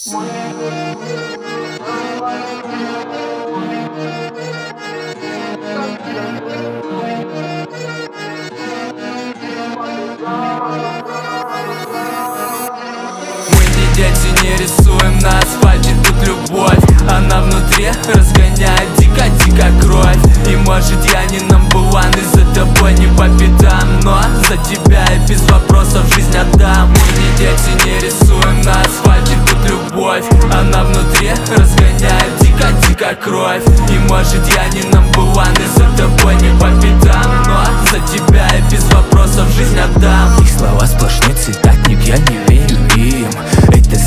не дети, не рисуем на асфальте тут любовь. Она внутри разгоняет дико-дико кровь. И может я не number one, и за тобой не по пятам, но за тебя я без вопросов жизнь отдам. Мы не дети, не рисуем на асфальте тут любовь. Она внутри разгоняет дико-дико кровь. И может я не number one, и за тобой не по пятам, но за тебя я без вопросов жизнь отдам. Их слова сплошной цитатник, я не верю им. Это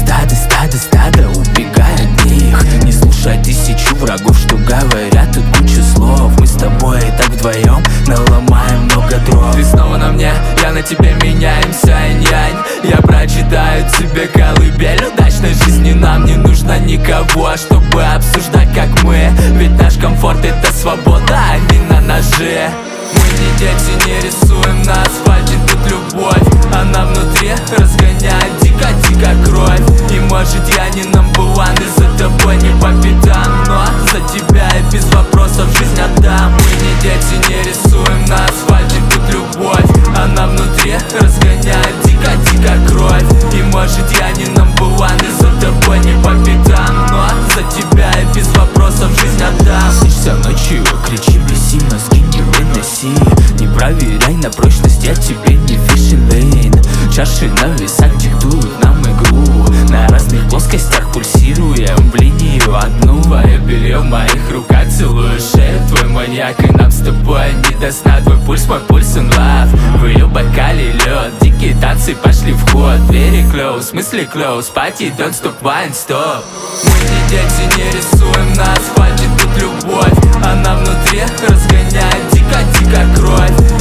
стадо, убегай от них. Не слушай тысячу врагов, что говорят тут кучу слов. Мы с тобой и так вдвоем наломаем много дров. Ты снова на мне, я на тебе, меняемся инь-янь. Я прочитаю тебе колыбель удачной жизни. Нам не нужно никого, чтобы обсуждать как мы. Ведь наш комфорт это свобода, а не на ноже. Мы не дети, не рисуем на асфальте тут любовь. Она внутри разгоняет дико-дико кровь. И может я не number one, и за тобой не по пятам, но за тебя я без вопросов жизнь отдам. Мы не дети, не рисуем на асфальте тут любовь. Она внутри разгоняет дико-дико кровь. И может я не number one, и за тобой не по пятам, но за тебя я без вопросов жизнь отдам. Снишься ночью, кричи, беси, мозги не выноси. Не проверяй на прочность, я тебе не фишинг. Чаши на весах диктуют нам игру. На разных плоскостях пульсируем в линию одну. Твое белье в моих руках, целую шею. Твой маньяк, и нам с тобой не до сна. Твой пульс, мой пульс in love. В ее бокале лед, дикие танцы пошли в ход. Двери close, в смысле close, party don't stop, wine stop. Мы не дети, не рисуем на асфальте тут любовь. Она внутри разгоняет дико-дико кровь.